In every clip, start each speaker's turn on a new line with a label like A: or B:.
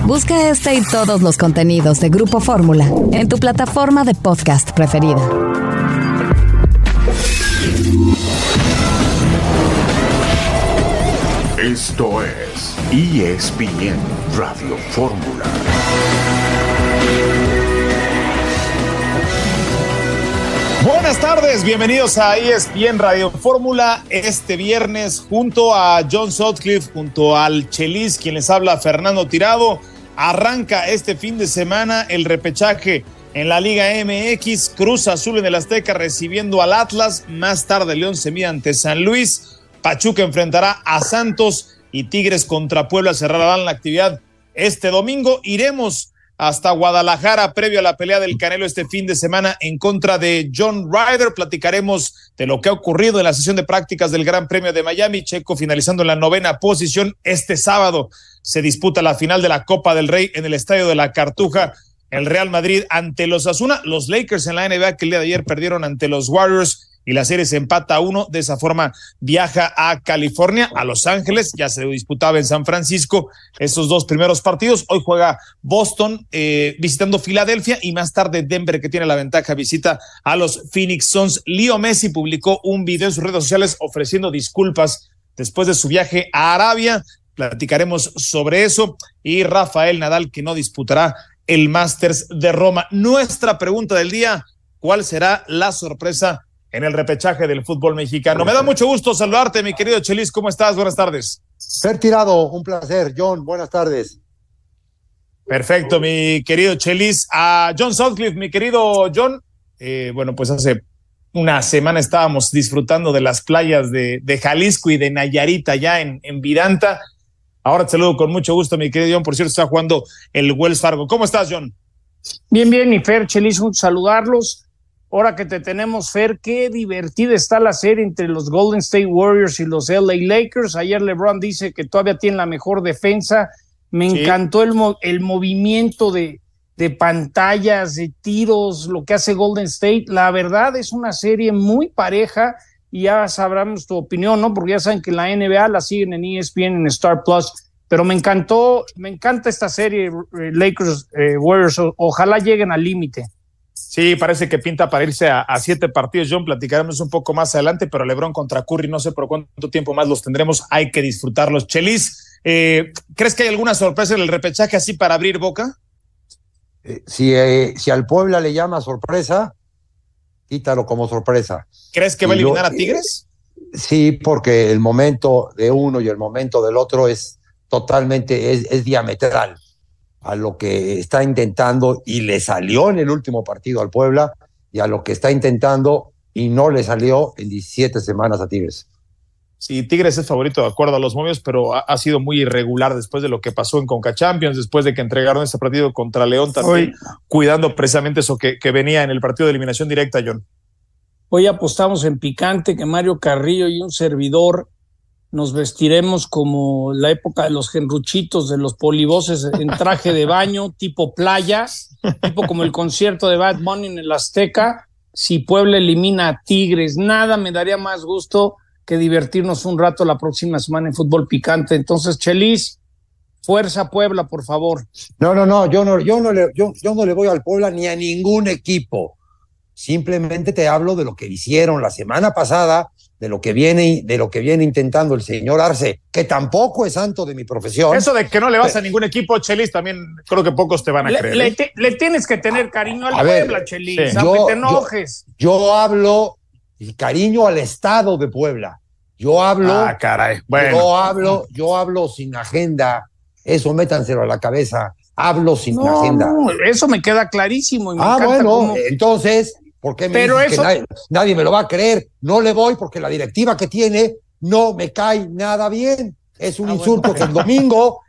A: Busca este y todos los contenidos de Grupo Fórmula en tu plataforma de podcast preferida.
B: Esto es ESPN Radio Fórmula.
C: Buenas tardes, bienvenidos a ESPN Radio Fórmula. Este viernes, junto a John Sutcliffe, junto al Chelis, quien les habla, Fernando Tirado, arranca este fin de semana el repechaje en la Liga MX. Cruz Azul en el Azteca recibiendo al Atlas. Más tarde, León se mide ante San Luis. Pachuca enfrentará a Santos y Tigres contra Puebla cerrarán la actividad este domingo. Iremos hasta Guadalajara previo a la pelea del Canelo este fin de semana en contra de John Ryder. Platicaremos de lo que ha ocurrido en la sesión de prácticas del Gran Premio de Miami. Checo finalizando en la 9ª posición. Este sábado se disputa la final de la Copa del Rey en el Estadio de la Cartuja. El Real Madrid ante los Asuna. Los Lakers en la NBA que el día de ayer perdieron ante los Warriors y la serie se empata a 1. De esa forma viaja a California, a Los Ángeles. Ya se disputaba en San Francisco esos dos primeros partidos. Hoy juega Boston visitando Filadelfia y más tarde Denver, que tiene la ventaja, visita a los Phoenix Suns. Leo Messi publicó un video en sus redes sociales ofreciendo disculpas después de su viaje a Arabia. Platicaremos sobre eso. Y Rafael Nadal, que no disputará el Masters de Roma. Nuestra pregunta del día: ¿cuál será la sorpresa en el repechaje del fútbol mexicano? Me da mucho gusto saludarte, mi querido Chelis. ¿Cómo estás? Buenas tardes.
D: Fer Tirado, un placer. John, buenas tardes.
C: Perfecto, mi querido Chelis. A John Sutcliffe, mi querido John. Bueno, pues hace una semana estábamos disfrutando de las playas de Jalisco y de Nayarit allá en Vidanta. Ahora te saludo con mucho gusto, mi querido John. Por cierto, está jugando el Wells Fargo. ¿Cómo estás, John?
E: Bien, y Fer, Chelis, un saludarlos. Ahora que te tenemos, Fer, qué divertida está la serie entre los Golden State Warriors y los LA Lakers. Ayer LeBron dice que todavía tiene la mejor defensa. Me encantó el movimiento de pantallas, de tiros, lo que hace Golden State. La verdad es una serie muy pareja y ya sabremos tu opinión, ¿no? Porque ya saben que la NBA la siguen en ESPN, en Star Plus. Pero me encanta esta serie, Lakers, Warriors. Ojalá lleguen al límite.
C: Sí, parece que pinta para irse a 7 partidos, John. Platicaremos un poco más adelante, pero LeBron contra Curry, no sé por cuánto tiempo más los tendremos. Hay que disfrutarlos. Chelis, ¿crees que hay alguna sorpresa en el repechaje así para abrir boca?
D: Si al Puebla le llama sorpresa, quítalo como sorpresa.
C: ¿Crees que va a eliminar a Tigres?
D: Sí, porque el momento de uno y el momento del otro es totalmente, es diametral a lo que está intentando y le salió en el último partido al Puebla y a lo que está intentando y no le salió en 17 semanas a Tigres.
C: Sí, Tigres es favorito de acuerdo a los momios, pero ha sido muy irregular después de lo que pasó en Conca Champions, después de que entregaron ese partido contra León también, cuidando precisamente eso que venía en el partido de eliminación directa, John.
E: Hoy apostamos en picante que Mario Carrillo y un servidor nos vestiremos como la época de los genruchitos, de los polivoces en traje de baño, tipo playa, tipo como el concierto de Bad Bunny en el Azteca. Si Puebla elimina a Tigres, nada me daría más gusto que divertirnos un rato la próxima semana en fútbol picante. Entonces, Chelis, fuerza Puebla, por favor.
D: No, yo no le voy al Puebla ni a ningún equipo. Simplemente te hablo de lo que hicieron la semana pasada, de lo que viene intentando el señor Arce, que tampoco es santo de mi profesión.
C: Eso de que no le vas a ningún equipo, Chelis, también creo que pocos te van a creer.
E: Le tienes que tener cariño al Puebla, Chelis,
C: sí.
E: aunque te enojes.
D: Yo hablo cariño al Estado de Puebla. Yo hablo sin agenda. Eso métanselo a la cabeza. Hablo sin agenda.
E: No, eso me queda clarísimo. Y me encanta cómo...
D: entonces, ¿por qué me dices que nadie me lo va a creer? No le voy porque la directiva que tiene no me cae nada bien. Es un insulto que el domingo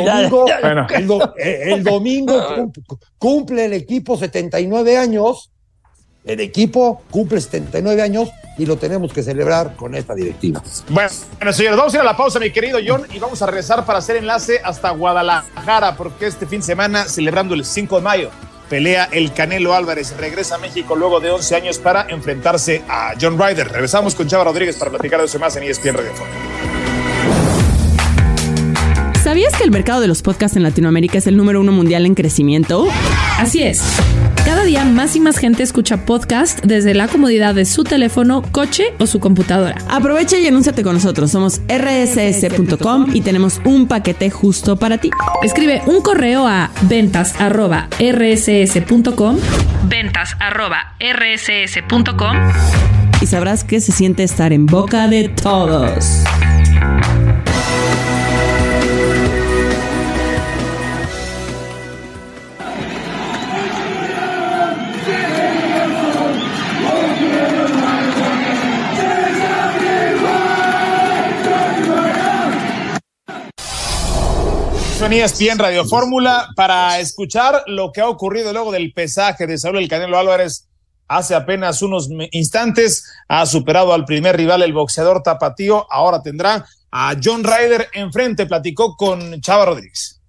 D: cumple el equipo 79 años. El equipo cumple 79 años y lo tenemos que celebrar con esta directiva.
C: Bueno, señores, vamos a ir a la pausa, mi querido John, y vamos a regresar para hacer enlace hasta Guadalajara, porque este fin de semana, celebrando el 5 de mayo, pelea el Canelo Álvarez. Regresa a México luego de 11 años para enfrentarse a John Ryder. Regresamos con Chava Rodríguez para platicar de eso más en ESPN Radio Fórmula.
F: ¿Sabías que el mercado de los podcasts en Latinoamérica es el número 1 mundial en crecimiento?
G: Así es. Cada día más y más gente escucha podcast desde la comodidad de su teléfono, coche o su computadora.
F: Aprovecha y anúnciate con nosotros. Somos rss.com y tenemos un paquete justo para ti.
G: Escribe un correo a ventas@rss.com, ventas@rss.com
F: y sabrás que se siente estar en boca de todos.
C: En ESPN Radio Fórmula para escuchar lo que ha ocurrido luego del pesaje de Saúl El Canelo Álvarez hace apenas unos instantes. Ha superado al primer rival, el boxeador tapatío. Ahora tendrá a John Ryder enfrente. Platicó con Chava Rodríguez.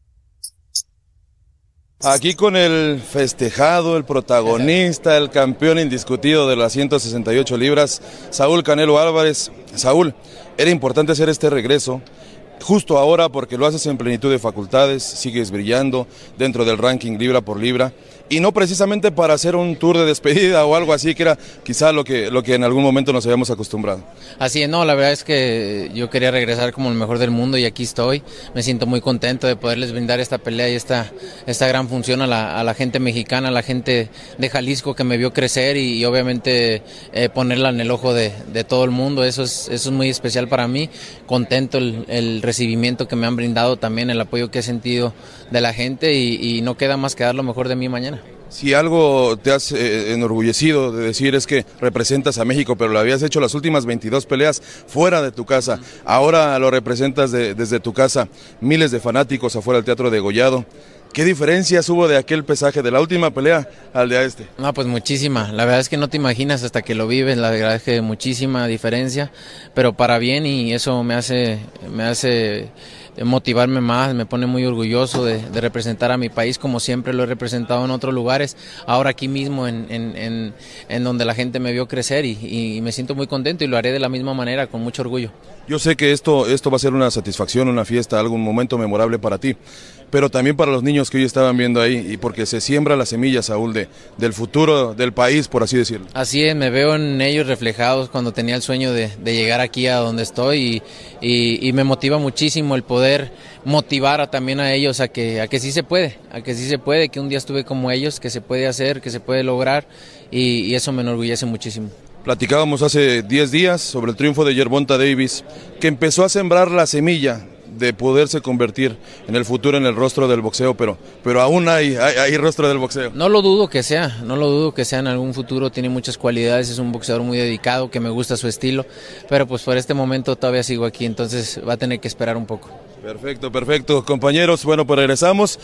H: Aquí con el festejado, el protagonista, el campeón indiscutido de las 168 libras, Saúl Canelo Álvarez. Saúl, era importante hacer este regreso justo ahora porque lo haces en plenitud de facultades, sigues brillando dentro del ranking libra por libra y no precisamente para hacer un tour de despedida o algo así que era quizá lo que en algún momento nos habíamos acostumbrado.
I: Así es, no, la verdad es que yo quería regresar como el mejor del mundo y aquí estoy. Me siento muy contento de poderles brindar esta pelea y esta gran función a la gente mexicana, a la gente de Jalisco que me vio crecer y obviamente ponerla en el ojo de todo el mundo. Eso es muy especial para mí. Contento el recibimiento que me han brindado, también el apoyo que he sentido de la gente y no queda más que dar lo mejor de mí mañana.
H: Si algo te has enorgullecido de decir es que representas a México, pero lo habías hecho las últimas 22 peleas fuera de tu casa, ahora lo representas desde tu casa, miles de fanáticos afuera del Teatro Degollado. ¿Qué diferencias hubo de aquel pesaje de la última pelea al de este?
I: No, pues muchísima, la verdad es que no te imaginas hasta que lo vives, la verdad es que muchísima diferencia, pero para bien y eso me hace motivarme más, me pone muy orgulloso de representar a mi país como siempre lo he representado en otros lugares, ahora aquí mismo en donde la gente me vio crecer y me siento muy contento y lo haré de la misma manera, con mucho orgullo.
H: Yo sé que esto va a ser una satisfacción, una fiesta, algún momento memorable para ti, pero también para los niños que hoy estaban viendo ahí y porque se siembra la semilla, Saúl, del futuro del país, por así decirlo.
I: Así es, me veo en ellos reflejados cuando tenía el sueño de llegar aquí a donde estoy y me motiva muchísimo el poder motivar también a ellos a que sí se puede, que un día estuve como ellos, que se puede hacer, que se puede lograr y eso me enorgullece muchísimo.
H: Platicábamos hace 10 días sobre el triunfo de Gervonta Davis, que empezó a sembrar la semilla de poderse convertir en el futuro en el rostro del boxeo, pero aún hay rostro del boxeo.
I: No lo dudo que sea en algún futuro, tiene muchas cualidades, es un boxeador muy dedicado, que me gusta su estilo, pero pues por este momento todavía sigo aquí, entonces va a tener que esperar un poco.
H: Perfecto, compañeros, bueno, pues regresamos.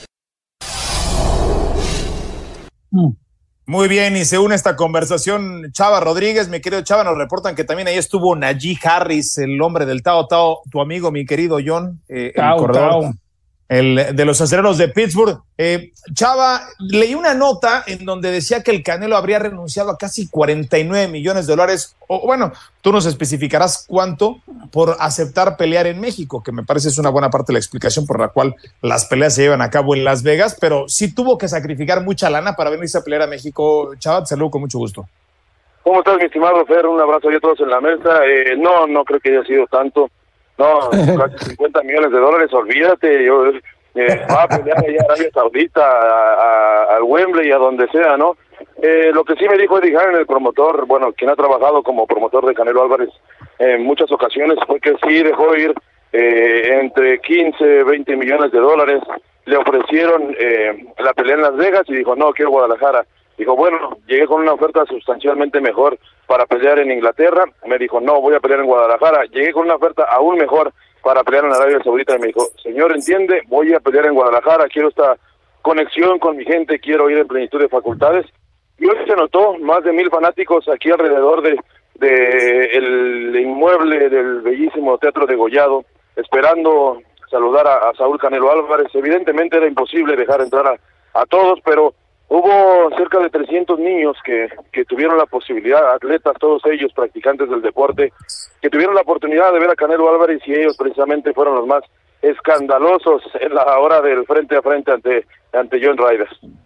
C: Muy bien, y se une esta conversación Chava Rodríguez. Mi querido Chava, nos reportan que también ahí estuvo Najee Harris, el hombre del Tao, tu amigo, mi querido John, el corredor, el de los Acereros de Pittsburgh. Chava, leí una nota en donde decía que el Canelo habría renunciado a casi $49 millones, o bueno, tú nos especificarás cuánto, por aceptar pelear en México, que me parece es una buena parte de la explicación por la cual las peleas se llevan a cabo en Las Vegas, pero sí tuvo que sacrificar mucha lana para venirse a pelear a México. Chava, te saludo con mucho gusto.
J: ¿Cómo estás, mi estimado Fer? Un abrazo a todos en la mesa. No creo que haya sido tanto. No, casi $50 millones, olvídate. Yo va a pelear allá a Arabia Saudita, al Wembley y a donde sea, ¿no? Lo que sí me dijo Eddie Hearn, el promotor, bueno, quien ha trabajado como promotor de Canelo Álvarez en muchas ocasiones, fue que sí dejó ir entre 15, 20 millones de dólares. Le ofrecieron la pelea en Las Vegas y dijo, no, quiero Guadalajara. Dijo, bueno, llegué con una oferta sustancialmente mejor para pelear en Inglaterra. Me dijo, no, voy a pelear en Guadalajara. Llegué con una oferta aún mejor para pelear en Arabia Saudita. Y me dijo, señor, entiende, voy a pelear en Guadalajara. Quiero esta conexión con mi gente, quiero ir en plenitud de facultades. Y hoy se notó más de 1,000 fanáticos aquí alrededor de el inmueble del bellísimo Teatro Degollado, esperando saludar a Saúl Canelo Álvarez. Evidentemente era imposible dejar entrar a todos, pero hubo cerca de 300 niños que tuvieron la posibilidad, atletas, todos ellos practicantes del deporte, que tuvieron la oportunidad de ver a Canelo Álvarez y ellos precisamente fueron los más escandalosos en la hora del frente a frente ante John Ryder.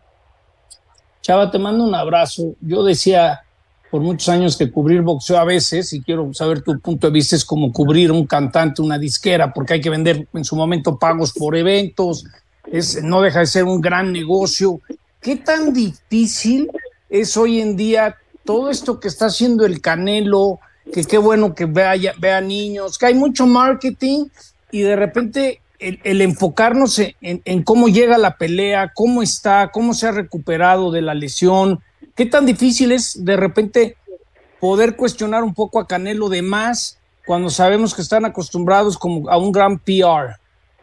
E: Chava, te mando un abrazo. Yo decía por muchos años que cubrir boxeo a veces, y quiero saber tu punto de vista, es como cubrir un cantante, una disquera, porque hay que vender en su momento pagos por eventos, no deja de ser un gran negocio. ¿Qué tan difícil es hoy en día todo esto que está haciendo el Canelo? Que qué bueno que vea niños, que hay mucho marketing y de repente el enfocarnos en cómo llega la pelea, cómo está, cómo se ha recuperado de la lesión. ¿Qué tan difícil es de repente poder cuestionar un poco a Canelo de más cuando sabemos que están acostumbrados como a un gran PR?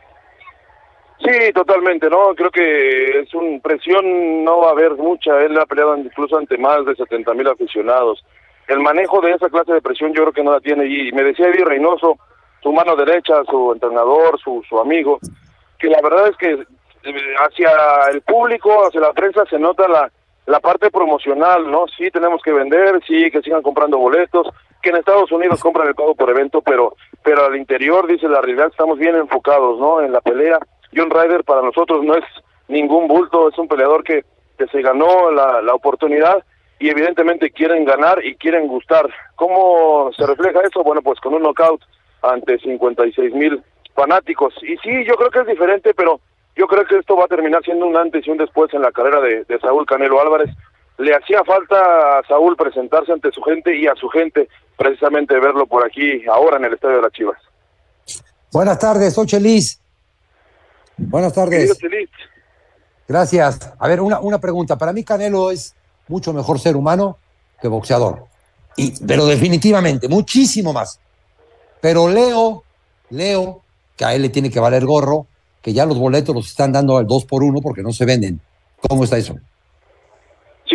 J: Sí, totalmente, ¿no? Creo que es una presión, no va a haber mucha. Él ha peleado incluso ante más de 70,000 aficionados. El manejo de esa clase de presión yo creo que no la tiene. Y me decía Eddie Reynoso, su mano derecha, su entrenador, su amigo, que la verdad es que hacia el público, hacia la prensa se nota la parte promocional, ¿no? Sí tenemos que vender, sí que sigan comprando boletos, que en Estados Unidos compran el pago por evento, pero al interior, dice, la realidad estamos bien enfocados, ¿no? En la pelea. John Ryder para nosotros no es ningún bulto, es un peleador que se ganó la oportunidad y evidentemente quieren ganar y quieren gustar. ¿Cómo se refleja eso? Bueno, pues con un knockout ante 56,000 fanáticos. Y sí, yo creo que es diferente, pero yo creo que esto va a terminar siendo un antes y un después en la carrera de Saúl Canelo Álvarez. Le hacía falta a Saúl presentarse ante su gente y a su gente precisamente verlo por aquí ahora en el Estadio de las Chivas.
D: Buenas tardes, soy Chelis. Buenas tardes. Gracias. A ver, una pregunta. Para mí Canelo es mucho mejor ser humano que boxeador. Pero definitivamente, muchísimo más. Pero leo que a él le tiene que valer gorro, que ya los boletos los están dando al 2x1 porque no se venden. ¿Cómo está eso?
J: Sí,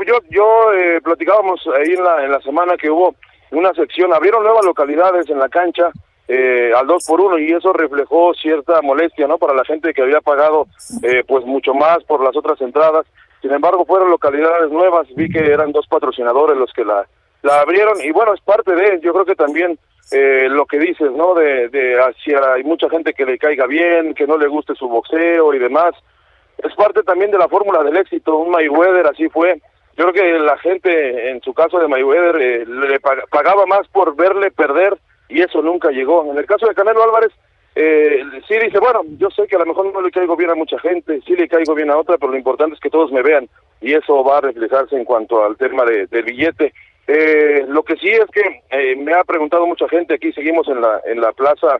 J: yo platicábamos ahí en la semana que hubo una sección, abrieron nuevas localidades en la cancha al 2x1 y eso reflejó cierta molestia, ¿no? Para la gente que había pagado pues mucho más por las otras entradas. Sin embargo, fueron localidades nuevas, vi que eran 2 patrocinadores los que la abrieron y bueno, es parte de, yo creo que también lo que dices, ¿no? Hacia hay mucha gente que le caiga bien, que no le guste su boxeo y demás. Es parte también de la fórmula del éxito. Un Mayweather así fue. Yo creo que la gente, en su caso de Mayweather, le pagaba más por verle perder y eso nunca llegó. En el caso de Canelo Álvarez, sí dice, bueno, yo sé que a lo mejor no le caigo bien a mucha gente, sí le caigo bien a otra, pero lo importante es que todos me vean y eso va a reflejarse en cuanto al tema del billete. Lo que sí es que me ha preguntado mucha gente, aquí seguimos en la plaza,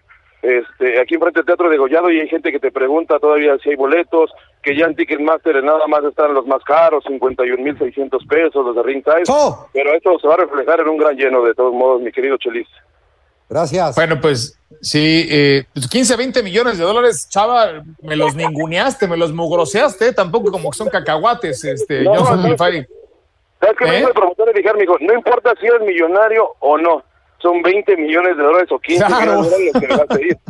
J: aquí enfrente del Teatro de Degollado y hay gente que te pregunta todavía si hay boletos, que ya en Ticketmaster nada más están los más caros, 51,600 pesos, los de ringside, pero esto se va a reflejar en un gran lleno de todos modos, mi querido Chelis.
D: Gracias.
C: Bueno, pues sí, 15, 20 millones de dólares, Chava, me los ninguneaste, me los mugroseaste, tampoco como que son cacahuates,
J: no,
C: Johnson
J: no,
C: Fighting.
J: ¿Sabes qué me dijo el promotor? Me dijo, no importa si eres millonario o no, son 20 millones de dólares o 15 millones de dólares lo que le vas a pedir.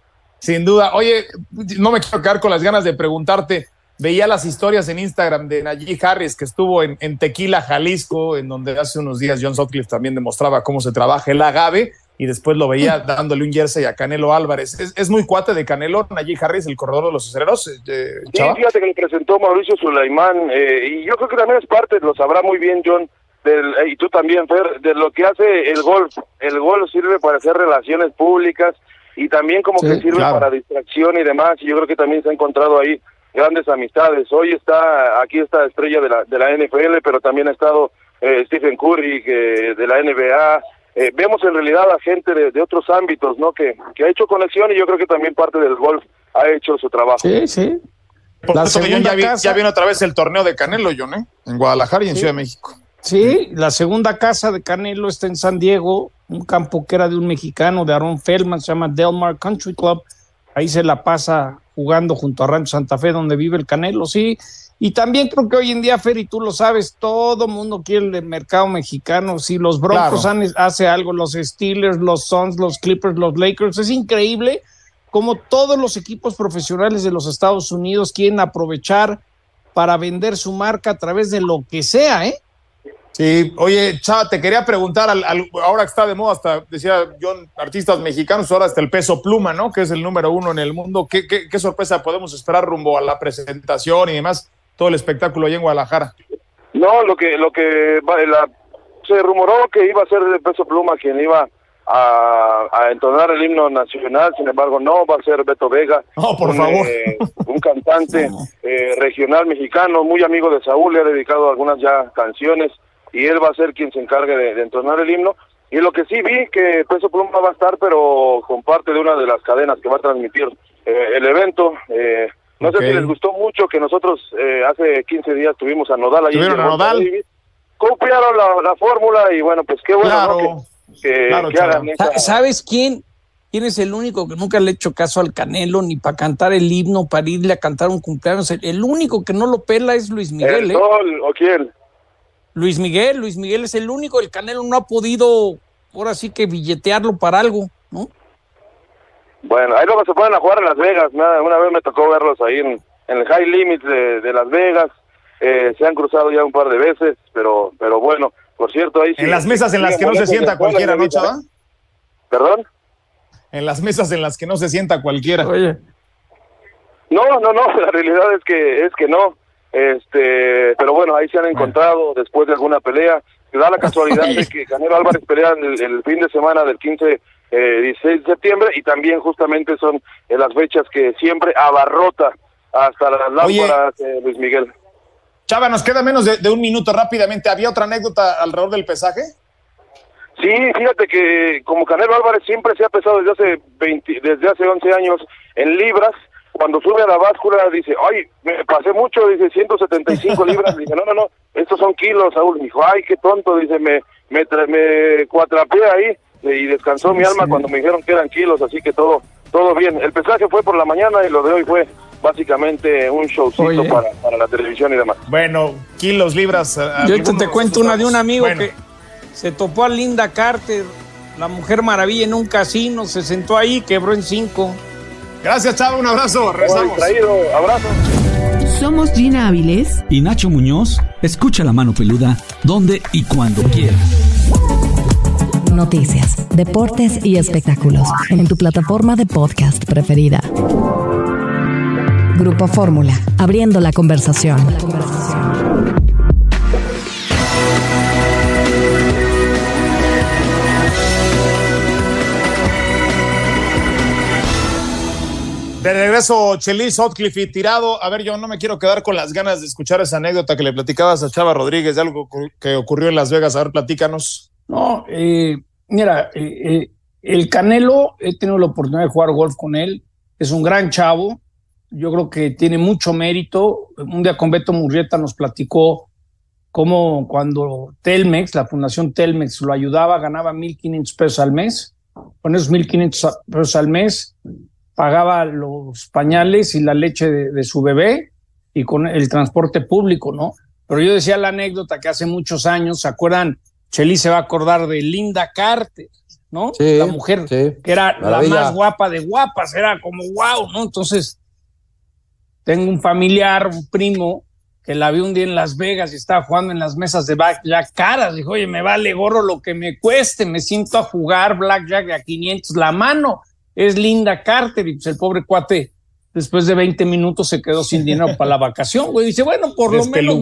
C: Sin duda. Oye, no me quiero quedar con las ganas de preguntarte, veía las historias en Instagram de Najee Harris que estuvo en Tequila, Jalisco, en donde hace unos días John Sutcliffe también demostraba cómo se trabaja el agave y después lo veía dándole un jersey a Canelo Álvarez. ¿Es muy cuate de Canelo, Najee Harris, el corredor de los acereros?
J: Sí, fíjate que le presentó Mauricio Sulaimán y yo creo que también es parte, lo sabrá muy bien John, y tú también, Fer, de lo que hace el golf. El golf sirve para hacer relaciones públicas y también como que sirve para distracción y demás, y yo creo que también se ha encontrado ahí grandes amistades. Hoy está aquí esta estrella de la NFL, pero también ha estado Stephen Curry de la NBA. Vemos en realidad a gente de otros ámbitos, ¿no? Que ha hecho conexión y yo creo que también parte del golf ha hecho su trabajo.
E: Sí.
C: Por eso ya viene otra vez el torneo de Canelo, John, en Guadalajara y en Ciudad de México.
E: Sí, la segunda casa de Canelo está en San Diego, un campo que era de un mexicano, de Aaron Feldman, se llama Del Mar Country Club. Ahí se la pasa jugando junto a Rancho Santa Fe, donde vive el Canelo, sí. Y también creo que hoy en día, Fer, y tú lo sabes, todo mundo quiere el mercado mexicano. Si los Broncos hace algo, los Steelers, los Suns, los Clippers, los Lakers, es increíble cómo todos los equipos profesionales de los Estados Unidos quieren aprovechar para vender su marca a través de lo que sea, ¿eh?
C: Sí, oye, Chava, te quería preguntar, ahora que está de moda, hasta decía John, artistas mexicanos, ahora hasta el Peso Pluma, ¿no? Que es el número 1 en el mundo. ¿Qué sorpresa podemos esperar rumbo a la presentación y demás, todo el espectáculo allá en Guadalajara?
J: No, se rumoró que iba a ser el Peso Pluma quien iba a entonar el himno nacional, sin embargo no, va a ser Beto Vega,
C: por favor.
J: Un cantante regional mexicano, muy amigo de Saúl, le ha dedicado algunas ya canciones, y él va a ser quien se encargue de entonar el himno. Y lo que sí vi, que Peso Pluma va a estar, pero con parte de una de las cadenas que va a transmitir el evento. No sé si les gustó mucho que nosotros hace 15 días tuvimos a Nodal allí.
C: ¿Tuvieron a Nodal?
J: Copiaron la fórmula, y bueno, pues qué bueno,
C: claro,
J: ¿no? Que hagan
E: ¿Sabes quién es el único que nunca le ha hecho caso al Canelo, ni para cantar el himno, para irle a cantar un cumpleaños? El único que no lo pela es Luis Miguel.
J: ¿El Sol o quién?
E: Luis Miguel es el único. El Canelo no ha podido, ahora sí que billetearlo para algo, ¿no?
J: Bueno, ahí luego se ponen a jugar en Las Vegas. Una vez me tocó verlos ahí en el High Limits de Las Vegas. Se han cruzado ya un par de veces, pero bueno, por cierto, ahí sí.
C: En las mesas en las que no se sienta cualquiera, ¿no, Chava?
J: ¿Perdón?
C: En las mesas en las que no se sienta cualquiera.
E: Oye.
J: No, la realidad es que no. Pero bueno, ahí se han encontrado después de alguna pelea. Da la casualidad de que Canelo Álvarez pelea el fin de semana del 15-16 de septiembre, y también justamente son las fechas que siempre abarrota hasta las lámparas Luis Miguel.
C: Chava, nos queda menos de un minuto rápidamente. ¿Había otra anécdota alrededor del pesaje?
J: Sí, fíjate que como Canelo Álvarez siempre se ha pesado desde hace 11 años en libras. Cuando sube a la báscula dice, ay, me pasé mucho, dice 175 libras. Dice, no, estos son kilos, Saúl. Me dijo, ay, qué tonto, dice, me cuatrapeé ahí y descansó mi alma cuando me dijeron que eran kilos, así que todo bien. El pesaje fue por la mañana y lo de hoy fue básicamente un showcito para la televisión y demás.
C: Bueno, kilos, libras.
E: Yo te cuento una de un amigo que se topó a Linda Carter, la Mujer Maravilla, en un casino, se sentó ahí, quebró en 5.
C: Gracias, Chava, un abrazo. Rezamos.
J: Abrazo.
F: Somos Gina Áviles
K: y Nacho Muñoz. Escucha La Mano Peluda donde y cuando quieras.
A: Noticias, deportes y espectáculos en tu plataforma de podcast preferida. Grupo Fórmula, abriendo la conversación.
C: De regreso, Chelis, Sutcliffe y Tirado. A ver, yo no me quiero quedar con las ganas de escuchar esa anécdota que le platicabas a Chava Rodríguez de algo que ocurrió en Las Vegas. A ver, platícanos.
E: No, mira, el Canelo, he tenido la oportunidad de jugar golf con él. Es un gran chavo. Yo creo que tiene mucho mérito. Un día con Beto Murrieta nos platicó cómo cuando Telmex, la fundación Telmex, lo ayudaba, ganaba $1,500 al mes. Con esos $1,500 al mes pagaba los pañales y la leche de su bebé y con el transporte público, ¿no? Pero yo decía la anécdota que hace muchos años, ¿se acuerdan? Chelis se va a acordar de Linda Carter, ¿no?
D: Sí,
E: la mujer que era maravilla. La más guapa de guapas, era como wow, ¿no? Entonces, tengo un familiar, un primo, que la vi un día en Las Vegas y estaba jugando en las mesas de blackjack caras. Dijo, oye, me vale gorro lo que me cueste, me siento a jugar blackjack a 500 la mano. Es Linda Carter. Y pues el pobre cuate, después de 20 minutos, se quedó sin dinero para la vacación, güey. Dice, bueno, por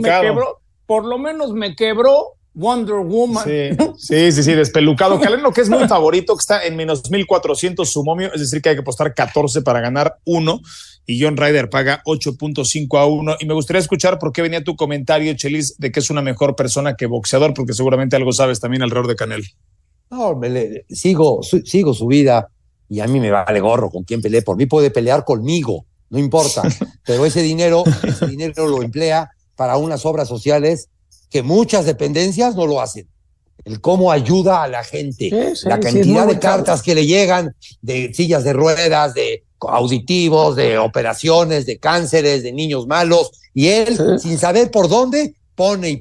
E: lo menos me quebró Wonder Woman.
C: Sí, despelucado. Canelo, que es muy favorito, que está en menos 1,400 su momio, es decir, que hay que apostar 14 para ganar 1, y John Ryder paga 8.5 a 1. Y me gustaría escuchar por qué venía tu comentario, Chelis, de que es una mejor persona que boxeador, porque seguramente algo sabes también alrededor de Canelo.
D: No, sigo su vida, y a mí me vale gorro con quién pelee. Por mí puede pelear conmigo, no importa. Pero ese dinero lo emplea para unas obras sociales que muchas dependencias no lo hacen. El cómo ayuda a la gente, la cantidad de cartas que le llegan de sillas de ruedas, de auditivos, de operaciones, de cánceres, de niños malos, y él, sin saber por dónde, pone.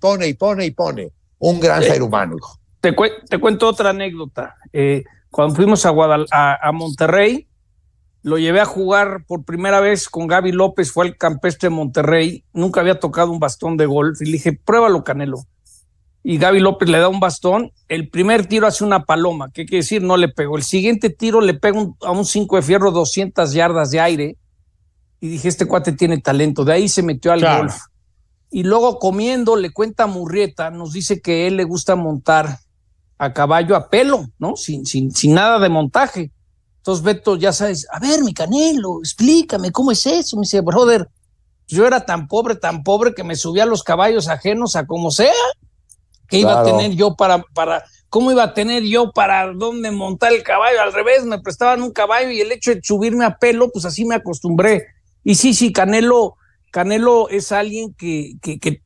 D: Un gran ser humano, hijo.
E: Te cuento otra anécdota. Cuando fuimos a Monterrey, lo llevé a jugar por primera vez con Gaby López, fue al Campestre de Monterrey, nunca había tocado un bastón de golf, y le dije, pruébalo, Canelo. y Gaby López le da un bastón. El primer tiro hace una paloma, ¿qué quiere decir? No le pegó. El siguiente tiro le pega a un 5 de fierro 200 yardas de aire, y dije, este cuate tiene talento. De ahí se metió al golf. Y luego comiendo, le cuenta a Murrieta, nos dice que a él le gusta montar a caballo a pelo, ¿no? Sin nada de montaje. Entonces Beto, ya sabes, a ver, mi Canelo, explícame, ¿cómo es eso? Me dice, brother, yo era tan pobre que me subía a los caballos ajenos a como sea. ¿Qué iba a tener yo cómo iba a tener yo para dónde montar el caballo? Al revés, me prestaban un caballo y el hecho de subirme a pelo, pues así me acostumbré. Y sí, Canelo es alguien que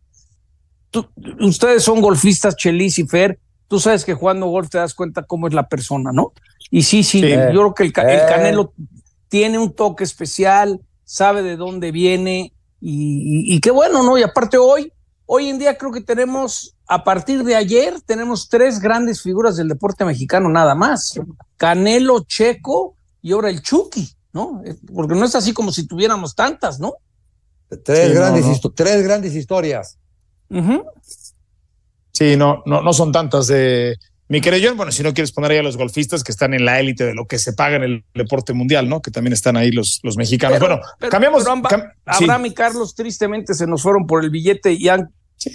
E: ustedes son golfistas, Chelis y Fer, tú sabes que jugando golf te das cuenta cómo es la persona, ¿no? Y sí, yo creo que el Canelo tiene un toque especial, sabe de dónde viene, y qué bueno, ¿no? Y aparte hoy en día creo que a partir de ayer, tenemos 3 grandes figuras del deporte mexicano nada más. Canelo, Checo y ahora el Chucky, ¿no? Porque no es así como si tuviéramos tantas, ¿no?
D: Tres grandes historias.
E: Uh-huh.
C: Sí, no son tantas. Mi querido John, bueno, si no quieres poner ahí a los golfistas que están en la élite de lo que se paga en el deporte mundial, ¿no? Que también están ahí los mexicanos. Cambiamos.
E: Abraham y Carlos tristemente se nos fueron por el billete y han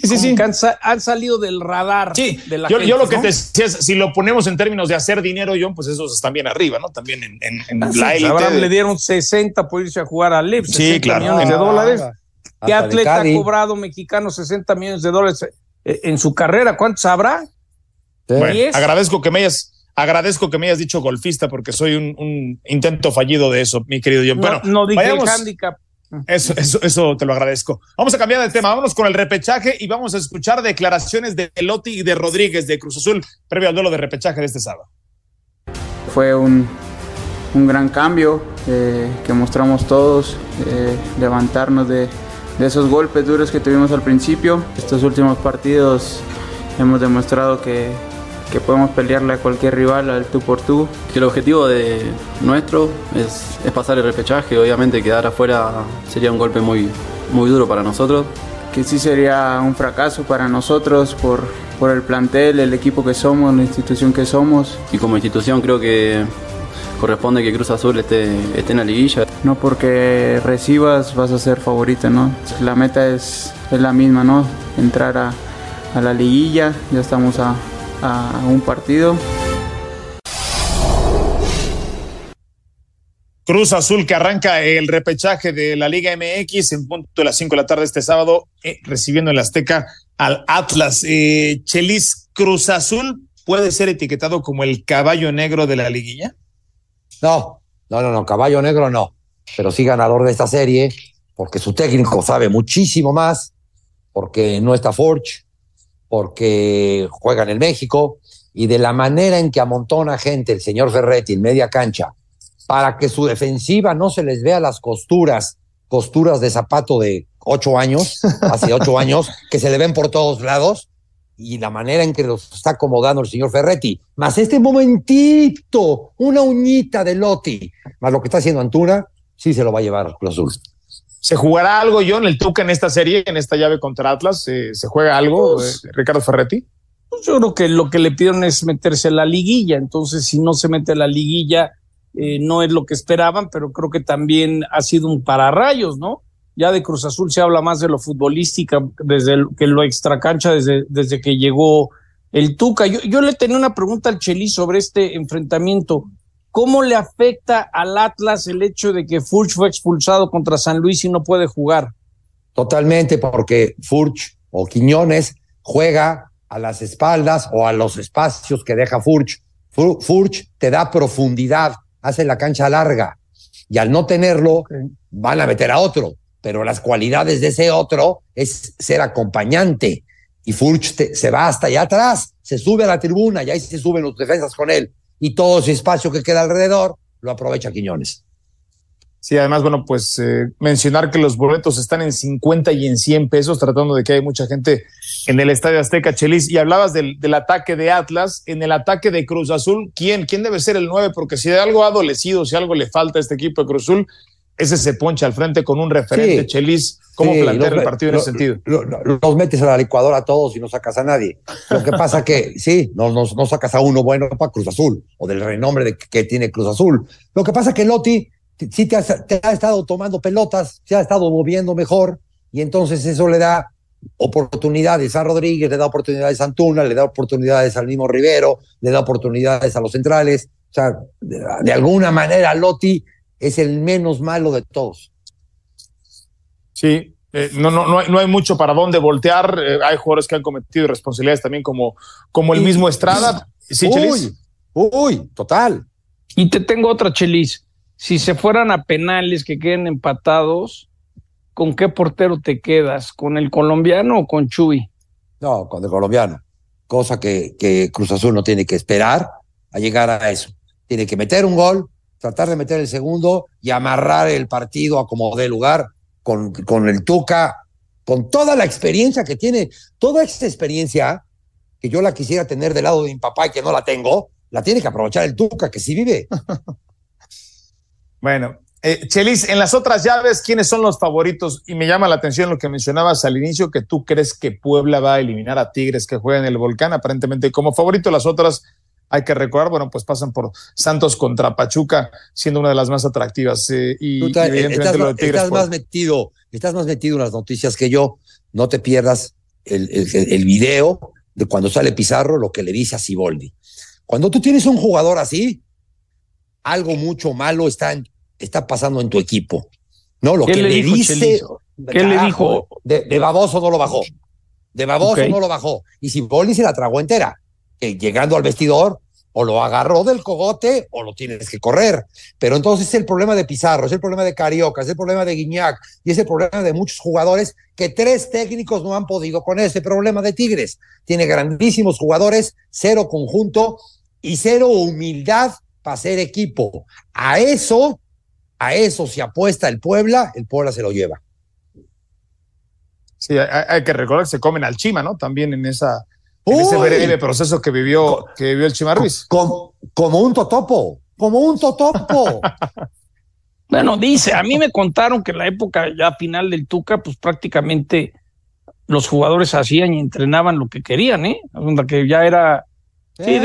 E: salido del radar de la gente. Yo lo que te decía es, si lo ponemos en términos de hacer dinero, John, pues esos están bien arriba, ¿no? También en la élite. Abraham le dieron 60 por irse a jugar a Lev, 60 millones de dólares. ¿Qué atleta ha cobrado mexicano 60 millones de dólares en su carrera? ¿Cuántos habrá?
C: Bueno, agradezco que me hayas dicho golfista, porque soy un intento fallido de eso, mi querido John. Bueno,
E: no dije el handicap.
C: Eso te lo agradezco. Vamos a cambiar de tema, vámonos con el repechaje y vamos a escuchar declaraciones de Lotti y de Rodríguez de Cruz Azul previo al duelo de repechaje de este sábado.
L: Fue un gran cambio que mostramos todos, levantarnos de esos golpes duros que tuvimos al principio. Estos últimos partidos hemos demostrado que podemos pelearle a cualquier rival al tú por tú.
M: Que el objetivo nuestro es pasar el repechaje. Obviamente quedar afuera sería un golpe muy, muy duro para nosotros.
L: Que sí sería un fracaso para nosotros por el plantel, el equipo que somos, la institución que somos.
M: Y como institución creo que corresponde que Cruz Azul esté en la liguilla.
L: No porque recibas vas a ser favorito, ¿no? La meta es la misma, ¿no? Entrar a la liguilla, ya estamos a un partido.
C: Cruz Azul que arranca el repechaje de la Liga MX en punto de las 5 de la tarde este sábado, recibiendo en la Azteca al Atlas. Chelis, ¿Cruz Azul puede ser etiquetado como el caballo negro de la liguilla?
D: No, caballo negro no, pero sí ganador de esta serie, porque su técnico sabe muchísimo más, porque no está Forge, porque juegan en México, y de la manera en que amontona gente el señor Ferretti en media cancha, para que su defensiva no se les vea las costuras de zapato de 8 años, hace 8 años, que se le ven por todos lados, y la manera en que los está acomodando el señor Ferretti, más este momentito, una uñita de Lotti, más lo que está haciendo Antuna, sí se lo va a llevar Cruz Azul.
C: ¿Se jugará algo, John, el Tuca en esta serie, en esta llave contra Atlas? ¿Se juega algo, Ricardo Ferretti?
E: Pues yo creo que lo que le pidieron es meterse a la liguilla, entonces si no se mete a la liguilla, no es lo que esperaban, pero creo que también ha sido un pararrayos, ¿no? Ya de Cruz Azul se habla más de lo futbolística que lo extracancha desde que llegó el Tuca. Yo le tenía una pregunta al Chelis sobre este enfrentamiento. ¿Cómo le afecta al Atlas el hecho de que Furch fue expulsado contra San Luis y no puede jugar?
D: Totalmente, porque Furch o Quiñones juega a las espaldas o a los espacios que deja Furch. Furch te da profundidad, hace la cancha larga, y al no tenerlo, van a meter a otro, pero las cualidades de ese otro es ser acompañante, y Furch se va hasta allá atrás, se sube a la tribuna, y ahí se suben los defensas con él, y todo ese espacio que queda alrededor lo aprovecha Quiñones.
C: Sí, además, bueno, pues mencionar que los boletos están en 50 y en 100 pesos, tratando de que hay mucha gente en el Estadio Azteca, Chelis. Y hablabas del ataque de Atlas, en el ataque de Cruz Azul, ¿quién debe ser el 9? Porque si de algo ha adolecido, si algo le falta a este equipo de Cruz Azul, ese se poncha al frente con un referente,
D: Sí.
C: Chelis. ¿Cómo plantear el partido en ese sentido?
D: Los metes a la licuadora a todos y no sacas a nadie. Lo que pasa que, sí, no sacas a uno bueno para Cruz Azul, o del renombre que tiene Cruz Azul. Lo que pasa que Lotti sí te ha estado tomando pelotas, se ha estado moviendo mejor, y entonces eso le da oportunidades a Rodríguez, le da oportunidades a Antuna, le da oportunidades al mismo Rivero, le da oportunidades a los centrales. O sea, de alguna manera Lotti es el menos malo de todos.
C: Sí, no hay mucho para dónde voltear. Hay jugadores que han cometido responsabilidades también como el mismo Estrada. Sí, Chelis.
D: Uy, total.
E: Y te tengo otra, Chelis. Si se fueran a penales que queden empatados, ¿con qué portero te quedas? ¿Con el colombiano o con Chuy?
D: No, con el colombiano. Cosa que Cruz Azul no tiene que esperar a llegar a eso. Tiene que meter un gol, tratar de meter el segundo y amarrar el partido a como dé lugar con el Tuca, con toda la experiencia que tiene, toda esa experiencia que yo la quisiera tener del lado de mi papá y que no la tengo, la tiene que aprovechar el Tuca, que sí vive.
C: Bueno, Chelis, en las otras llaves, ¿quiénes son los favoritos? Y me llama la atención lo que mencionabas al inicio, que tú crees que Puebla va a eliminar a Tigres, que juega en el Volcán, aparentemente como favorito. Las otras, hay que recordar, bueno, pues pasan por Santos contra Pachuca, siendo una de las más atractivas. Y evidentemente lo de Tigres.
D: Estás más metido en las noticias que yo. No te pierdas el video de cuando sale Pizarro, lo que le dice a Siboldi. Cuando tú tienes un jugador así, algo mucho malo está pasando en tu equipo. No, lo que le dice.
E: ¿Qué le dijo?
D: De baboso no lo bajó. De baboso no lo bajó. Y Siboldi se la tragó entera. Que llegando al vestidor, o lo agarró del cogote o lo tienes que correr. Pero entonces es el problema de Pizarro, es el problema de Carioca, es el problema de Guiñac y es el problema de muchos jugadores que 3 técnicos no han podido con ese problema de Tigres. Tiene grandísimos jugadores, 0 conjunto y 0 humildad para ser equipo. A eso si apuesta el Puebla se lo lleva.
C: Sí, hay que recordar que se comen al Chima, ¿no? También en ese breve proceso que vivió el Chima Ruiz.
D: Como un totopo.
E: Bueno, a mí me contaron que en la época ya final del Tuca, pues prácticamente los jugadores hacían y entrenaban lo que querían, que ya era, sí,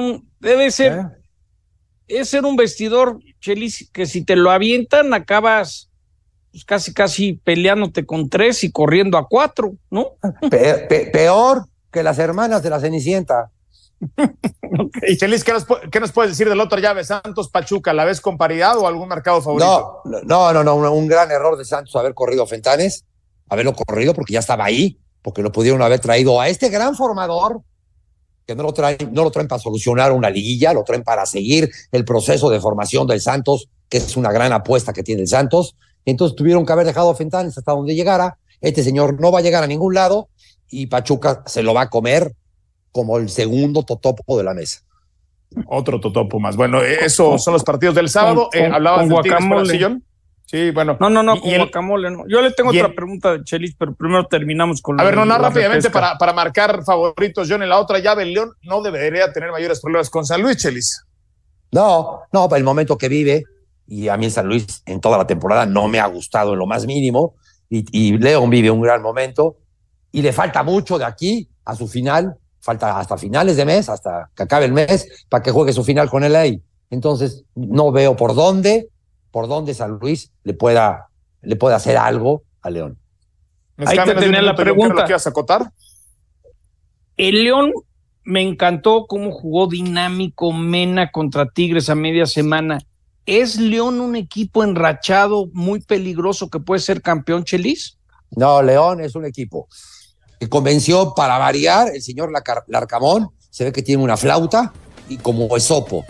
E: es ser un vestidor, Chelis, que si te lo avientan acabas pues casi peleándote con 3 y corriendo a 4, ¿no?
D: Peor que las hermanas de la Cenicienta.
C: Y Chelis, ¿qué nos puedes decir de la otra llave? Santos Pachuca, ¿la ves con paridad o algún mercado favorito?
D: No, un gran error de Santos haber corrido a Fentanes, haberlo corrido porque ya estaba ahí, porque lo pudieron haber traído a este gran formador, que no lo traen para solucionar una liguilla, lo traen para seguir el proceso de formación del Santos, que es una gran apuesta que tiene el Santos. Entonces tuvieron que haber dejado a Fentanes hasta donde llegara. Este señor no va a llegar a ningún lado y Pachuca se lo va a comer como el segundo totopo de la mesa.
C: Otro totopo más. Bueno, esos son los partidos del sábado. ¿Hablabas de guacamole? Sí, bueno.
E: No, con guacamole no. Yo le tengo otra pregunta de Chelis, pero primero terminamos con
C: rápidamente para marcar favoritos. Yo en la otra llave, el León no debería tener mayores problemas con San Luis, Chelis.
D: No, el momento que vive, y a mí el San Luis en toda la temporada no me ha gustado en lo más mínimo, y León vive un gran momento, y le falta mucho de aquí a su final, falta hasta finales de mes, hasta que acabe el mes, para que juegue su final con el LA. Entonces, no veo por dónde San Luis le pueda hacer algo a León.
E: Ahí te tenía la pregunta.
C: ¿Lo quieras acotar?
E: El León me encantó cómo jugó dinámico Mena contra Tigres a media semana. ¿Es León un equipo enrachado muy peligroso que puede ser campeón, Chelis?
D: No, León es un equipo que convenció, para variar, el señor Larcamón. Se ve que tiene una flauta y como Esopo.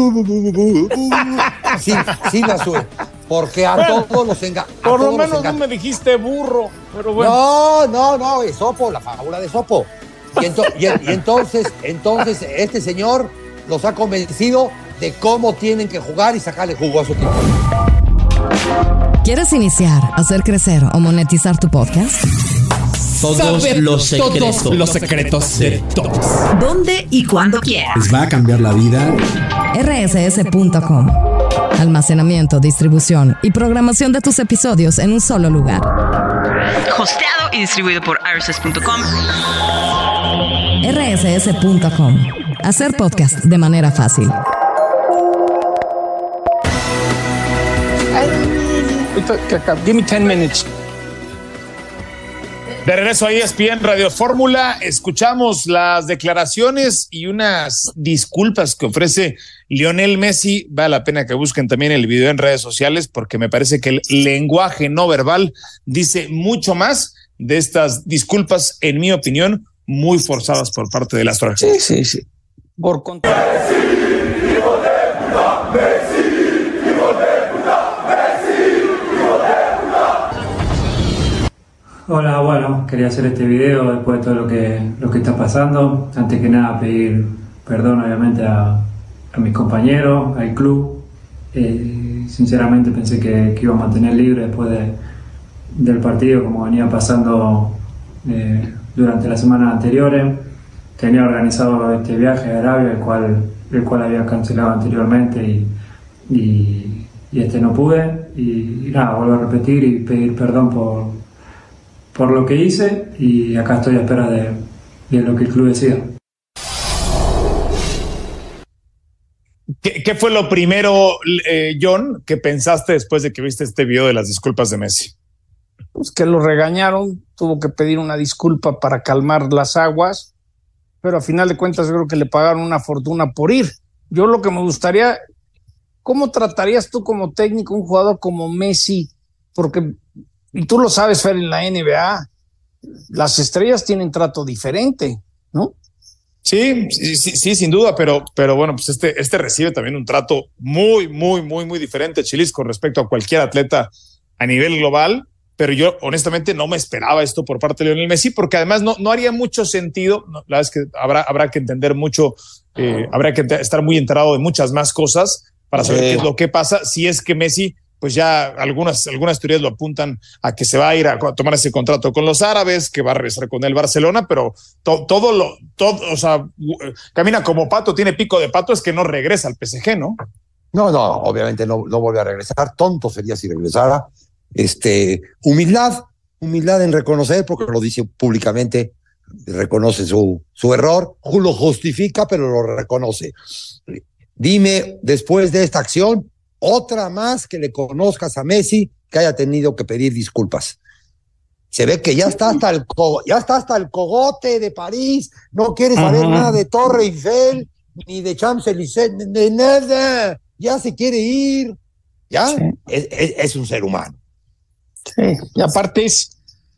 D: Sí, porque a todos los engañó.
E: Por lo menos no me dijiste burro, pero bueno.
D: No, Esopo, la fábula de Esopo. Y entonces este señor los ha convencido de cómo tienen que jugar y sacarle jugo a su equipo.
A: ¿Quieres iniciar, hacer crecer o monetizar tu podcast?
N: Todos los secretos de todos.
A: ¿Dónde y cuándo quieras?
N: Les va a cambiar la vida.
A: rss.com Almacenamiento, distribución y programación de tus episodios en un solo lugar.
F: Hosteado y distribuido por rss.com.
A: rss.com. Hacer podcast de manera fácil.
E: Give me 10 minutes.
C: De regreso a ESPN Radio Fórmula, escuchamos las declaraciones y unas disculpas que ofrece Lionel Messi. Vale la pena que busquen también el video en redes sociales porque me parece que el lenguaje no verbal dice mucho más de estas disculpas, en mi opinión, muy forzadas por parte de las franquicias.
E: Sí. Por contra.
O: Hola, bueno, quería hacer este video después de todo lo que está pasando. Antes que nada pedir perdón obviamente a mis compañeros, al club. Sinceramente pensé que iba a mantener libre después del partido, como venía pasando durante las semanas anteriores. Tenía organizado este viaje a Arabia, el cual había cancelado anteriormente y este no pude. Y nada, vuelvo a repetir y pedir perdón por lo que hice, y acá estoy a espera de lo que el club decida.
C: ¿Qué fue lo primero, John, que pensaste después de que viste este video de las disculpas de Messi?
E: Pues que lo regañaron, tuvo que pedir una disculpa para calmar las aguas, pero a final de cuentas yo creo que le pagaron una fortuna por ir. Yo lo que me gustaría, ¿cómo tratarías tú como técnico un jugador como Messi? Porque, y tú lo sabes, Fer, en la NBA, las estrellas tienen trato diferente, ¿no?
C: Sí, sin duda, pero bueno, pues este recibe también un trato muy diferente, Chelis, con respecto a cualquier atleta a nivel global. Pero yo honestamente no me esperaba esto por parte de Lionel Messi, porque además no haría mucho sentido. La verdad es que habrá que entender mucho, habrá que estar muy enterado de muchas más cosas para saber qué es lo que pasa. Si es que Messi, pues ya algunas teorías lo apuntan a que se va a ir a tomar ese contrato con los árabes, que va a regresar con el Barcelona, pero todo, o sea, camina como pato, tiene pico de pato, es que no regresa al PSG, ¿no?
D: No, obviamente no vuelve a regresar. Tonto sería si regresara. Humildad en reconocer, porque lo dice públicamente, reconoce su error, lo justifica, pero lo reconoce. Dime, después de esta acción, otra más que le conozcas a Messi que haya tenido que pedir disculpas. Se ve que ya está hasta el cogote de París, no quiere saber nada de Torre Eiffel, ni de Champs-Élysées, de nada, ya se quiere ir, ya, sí. Es un ser humano.
E: Sí, y aparte es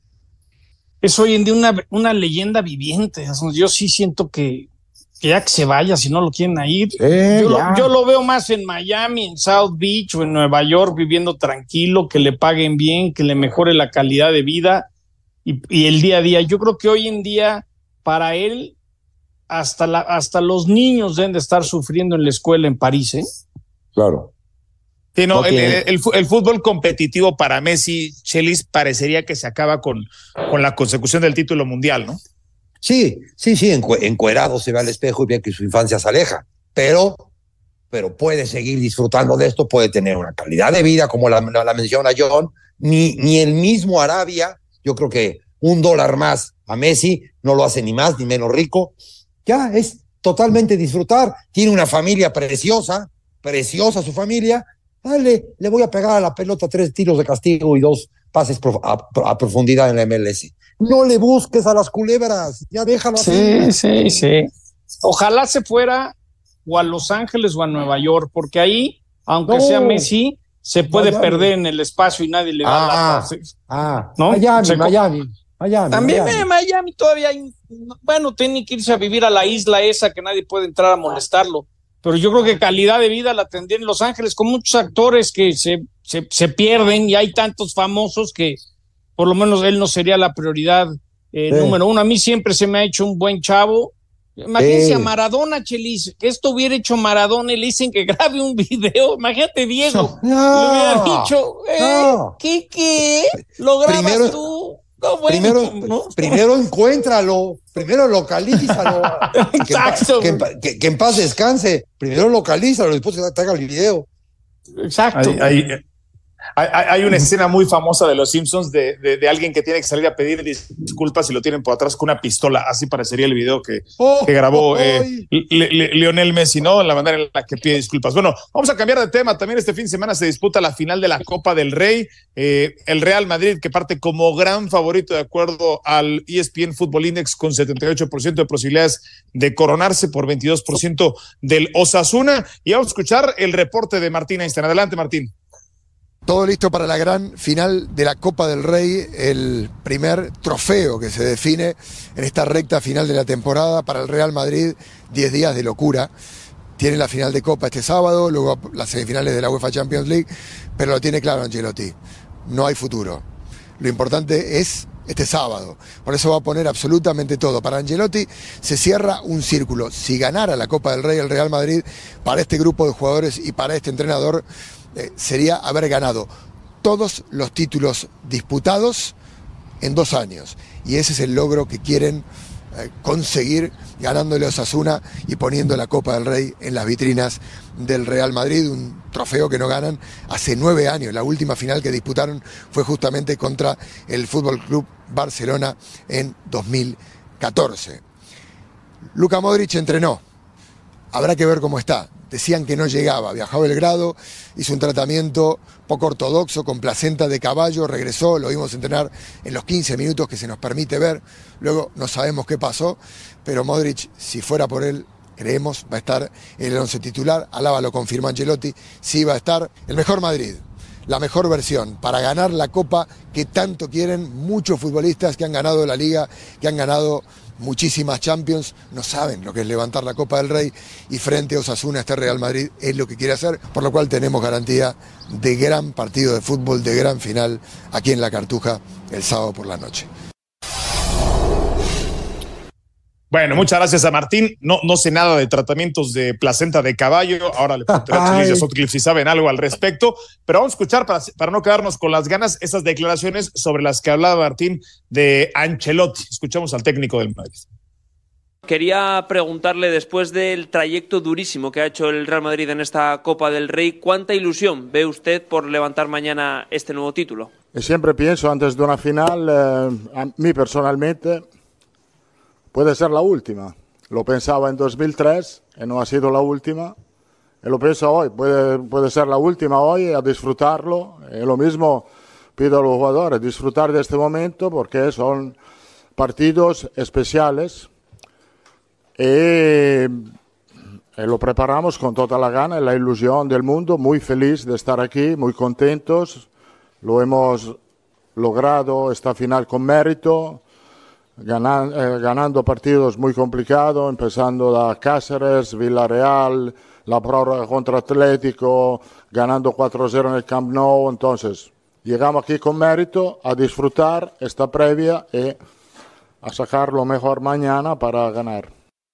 E: hoy en día una leyenda viviente. Yo sí siento que ya que se vaya, si no lo quieren ir. Yo lo veo más en Miami, en South Beach o en Nueva York, viviendo tranquilo, que le paguen bien, que le mejore la calidad de vida y el día a día. Yo creo que hoy en día para él hasta los niños deben de estar sufriendo en la escuela en París, ¿eh?
D: Claro.
C: Sí, no, el fútbol competitivo para Messi, Chelis, parecería que se acaba con la consecución del título mundial, ¿no?
D: Sí, encuerado se ve al espejo y ve que su infancia se aleja, pero puede seguir disfrutando de esto, puede tener una calidad de vida, como la menciona John, ni el mismo Arabia, yo creo que $1 más a Messi no lo hace ni más ni menos rico, ya es totalmente disfrutar, tiene una familia preciosa su familia. Dale, le voy a pegar a la pelota 3 tiros de castigo y 2 pases a profundidad en la MLS. No le busques a las culebras, ya déjalo así.
E: Sí. Ojalá se fuera o a Los Ángeles o a Nueva York, porque ahí, aunque sea Messi, se puede perder en el espacio y nadie le da la ¿no?
D: Miami.
E: También Miami todavía tiene que irse a vivir a la isla esa que nadie puede entrar a molestarlo. Pero yo creo que calidad de vida la tendría en Los Ángeles, con muchos actores que se pierden y hay tantos famosos que por lo menos él no sería la prioridad número 1. A mí siempre se me ha hecho un buen chavo. Imagínense a Maradona, Chelis, que esto hubiera hecho Maradona y le dicen que grabe un video. Imagínate, Diego, le hubiera dicho, ¿qué? ¿Lo grabas tú? No, bueno,
D: primero encuéntralo, primero localízalo.
E: Exacto.
D: Que en paz descanse. Primero localízalo, después que te haga el video.
E: Exacto.
C: Hay una escena muy famosa de Los Simpsons de alguien que tiene que salir a pedir disculpas y lo tienen por atrás con una pistola. Así parecería el video que grabó Lionel Messi, ¿no? En la manera en la que pide disculpas. Bueno, vamos a cambiar de tema. También este fin de semana se disputa la final de la Copa del Rey. El Real Madrid, que parte como gran favorito de acuerdo al ESPN Football Index con 78% de posibilidades de coronarse por 22% del Osasuna. Y vamos a escuchar el reporte de Martín Einstein. Adelante, Martín.
P: Todo listo para la gran final de la Copa del Rey, el primer trofeo que se define en esta recta final de la temporada para el Real Madrid. 10 días de locura. Tiene la final de Copa este sábado, luego las semifinales de la UEFA Champions League, pero lo tiene claro Ancelotti, no hay futuro. Lo importante es este sábado, por eso va a poner absolutamente todo. Para Ancelotti se cierra un círculo. Si ganara la Copa del Rey el Real Madrid, para este grupo de jugadores y para este entrenador, sería haber ganado todos los títulos disputados en 2 años. Y ese es el logro que quieren conseguir ganándole a Osasuna y poniendo la Copa del Rey en las vitrinas del Real Madrid, un trofeo que no ganan hace 9 años. La última final que disputaron fue justamente contra el Fútbol Club Barcelona en 2014. Luka Modric entrenó. Habrá que ver cómo está. Decían que no llegaba, viajó a Belgrado, hizo un tratamiento poco ortodoxo con placenta de caballo, regresó, lo vimos entrenar en los 15 minutos que se nos permite ver, luego no sabemos qué pasó, pero Modric, si fuera por él, creemos, va a estar en el 11 titular. Alaba lo confirmó Ancelotti, sí va a estar el mejor Madrid, la mejor versión para ganar la Copa que tanto quieren muchos futbolistas que han ganado la Liga, que han ganado muchísimas Champions, no saben lo que es levantar la Copa del Rey, y frente a Osasuna este Real Madrid es lo que quiere hacer, por lo cual tenemos garantía de gran partido de fútbol, de gran final aquí en La Cartuja el sábado por la noche.
C: Bueno, muchas gracias a Martín. No sé nada de tratamientos de placenta de caballo. Ahora le preguntaré a Chelis y a Sotcliffe si saben algo al respecto. Pero vamos a escuchar, para no quedarnos con las ganas, esas declaraciones sobre las que hablaba Martín de Ancelotti. Escuchamos al técnico del Madrid.
Q: Quería preguntarle, después del trayecto durísimo que ha hecho el Real Madrid en esta Copa del Rey, ¿cuánta ilusión ve usted por levantar mañana este nuevo título?
R: Siempre pienso, antes de una final, a mí personalmente, puede ser la última. Lo pensaba en 2003 y no ha sido la última. Y lo pienso hoy, puede ser la última hoy, a disfrutarlo. Y lo mismo pido a los jugadores, disfrutar de este momento porque son partidos especiales. Y lo preparamos con toda la gana y la ilusión del mundo, muy feliz de estar aquí, muy contentos. Lo hemos logrado esta final con mérito. Ganando partidos muy complicados, empezando da Cáceres, Villarreal, la prórroga contra Atlético, ganando 4-0 en el Camp Nou. Entonces, llegamos aquí con mérito a disfrutar esta previa y a sacar lo mejor mañana para ganar.